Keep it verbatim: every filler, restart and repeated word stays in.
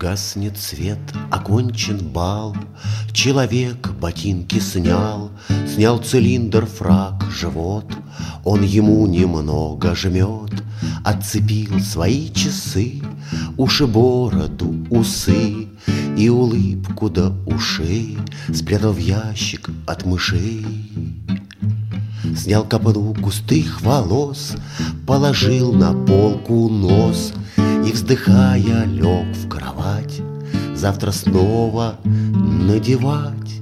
Гаснет свет, окончен бал. Человек ботинки снял, снял цилиндр, фрак, живот. Он ему немного жмет, отцепил свои часы, уши, бороду, усы и улыбку до ушей спрятал в ящик от мышей. Снял копну густых волос, положил на полку нос и, вздыхая, лег в кровать завтра снова надевать.